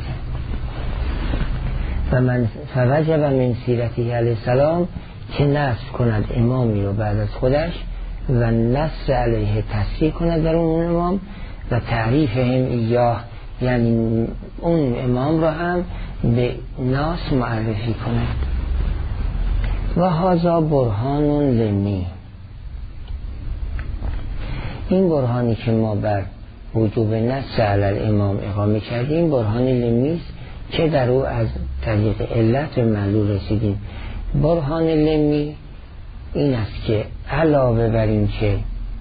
و من فوجب من سیرتی علیه السلام که نصب کند امامی رو بعد از خودش و نصر علیه تصریح کند در اون امام و تعریف هم ایاه، یعنی اون امام رو هم به ناس معرفی کند. و هذا برهان لمی، این برهانی که ما بر وجوب نصر علی الامام اقامه کردیم برهان لمی است که در او از طریق علت و معلول رسیدیم. برهان لمی این است که علاوه بر این که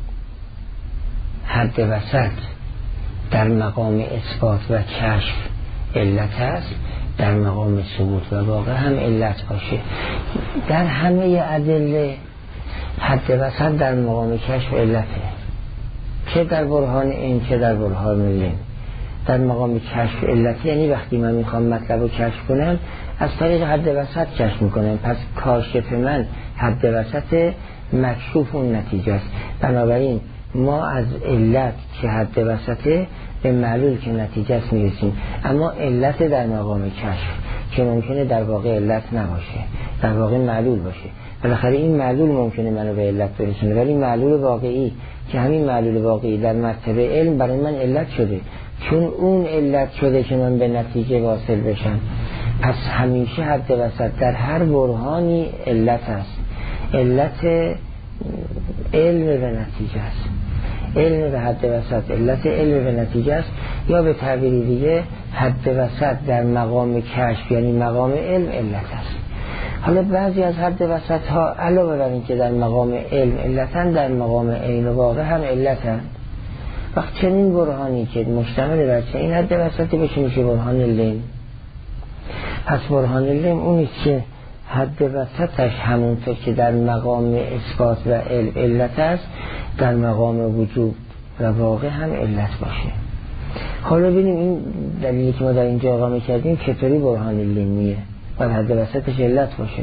حد وسط در مقام اثبات و کشف علت است، در مقام ثبوت و واقع هم علت باشه. در همه ادله حد وسط در مقام کشف علته، چه در برهان این چه در برهان لم. در مقام کشف علت یعنی وقتی من میخوام مطلب رو کشف کنم از طریق حد وسط کشف میکنم، پس کاشف من حد وسط، مکشوف اون نتیجه است. بنابراین ما از علت که حد وسطه به معلول که نتیجه است میرسیم، اما علت در مقام کشف که ممکنه در واقع علت نباشه، در واقع معلول باشه. بالاخره این معلول ممکنه منو به علت برسونه، ولی معلول واقعی که همین معلول واقعی در مرتبه علم برای من علت شده، چون اون علت شده که من به نتیجه واصل بشم. پس همیشه حد وسط در هر برهانی علت است، علت علم به نتیجه است، علم به حد وسط علت علم به نتیجه است، یا به تعبیری دیگه حد وسط در مقام کشف یعنی مقام علم علت است. حالا بعضی از حد وسط ها علاوه بر این که در مقام علم علتن، در مقام عین و واقع هم علتن. وقت چنین برهانی که مشتمل بر این حد وسطی بشه میشه برهان لم. پس برهان لم اونی که حد وسطش همونطور که در مقام اثبات و علم علت است، در مقام وجود و واقع هم علت باشه. حالا ببینیم این دلیلی که ما در اینجا اقامه کردیم چطوری برهان لمیه و حد وسطش علت باشه.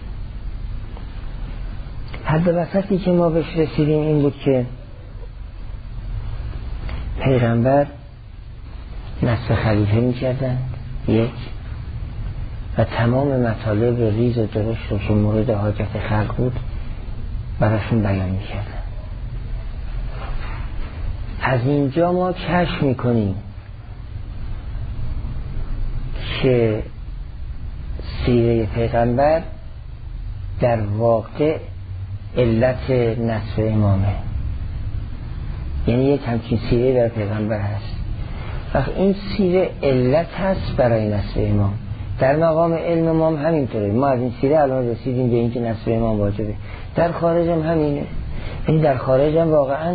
حد وسطی که ما بهش رسیدیم این بود که پیغمبر نصب خلیفه می‌کردن یک، و تمام مطالب ریز و درشت رو که مورد حاجت خلق بود براشون بیان می‌کردن. از اینجا ما کشف می‌کنیم که سیره پیغمبر در واقع علت نصر امامه، یعنی یک همچین سیره در پیغمبر هست. وقت این سیره علت هست برای نصر امام. در مقام علم امام همینطوره، ما از این سیره الان رسیدیم به این که نصر امام واجبه. در خارج هم همینه، یعنی در خارج هم واقعا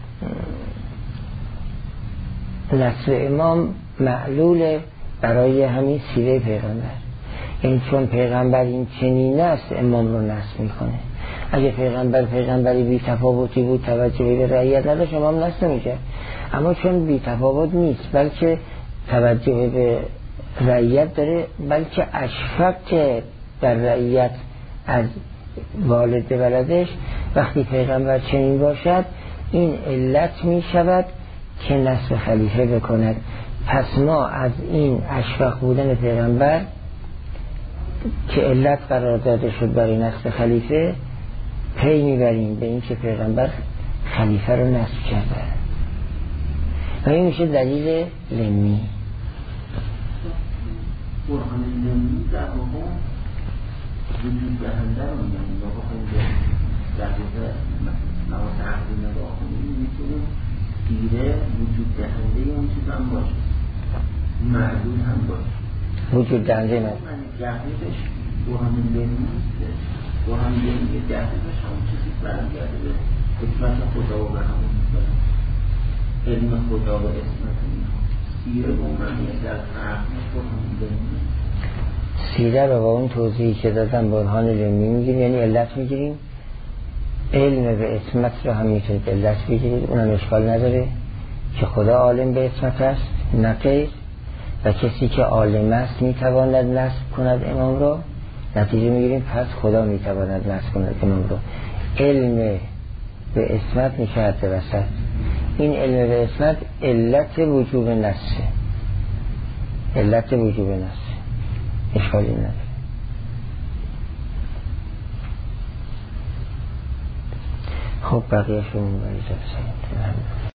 نصر امام معلوله برای همین سیره پیغمبر. یعنی چون پیغمبر این چنینه است امام رو نصر میکنه. اگه پیغمبری بی تفاوتی بود، توجهی به رعیت نداشت، امام نصر نمیکرد. اما چون بی تفاوت نیست بلکه توجه به رعیت داره، بلکه اشفق که در رعیت از والد ولدش، وقتی پیغمبر چنین باشد این علت می شود که نصر خلیفه بکند. پس ما از این اشفق بودن پیغمبر که علت قرار داده شد برای نصر خلیفه پی میبریم به این که پیغمبر خلیفه رو نصب کرده و این میشه دلیل لمی. برهان لمی در واقع وجود دهنده رو میگن یا بخواهیم در واقع مواد عقلی نگاه کنیم میتونیم سیره وجود دهنده اون چیز هم باشه، معلول هم باشه. وجود دهنده نه جهدش برهان لمی نیست. برهان لمی جهدش همون چیزی برمیگرده به حکمت خدا و به همون علم خدا و اسمت سیره با معنی در فهمش برهان لمی. سیره رو با اون توضیحی که دادم برهان لمی میگیریم، یعنی علت میگیریم. علم به اسمت رو هم میتونید علت بگیرید، اونم اشکال نداره که خدا عالم به اسمت است نه غیر، و کسی که عالم است میتواند نصب کند امام رو. نتیجه میگیریم پس خدا میتواند نصب کند امام رو. علم به اسمت میشود به وسط. این علم به اسمت علت وجوب نصره، علت وجوب نصره، اشکالی نداره. خب بقیه شما برای جلسه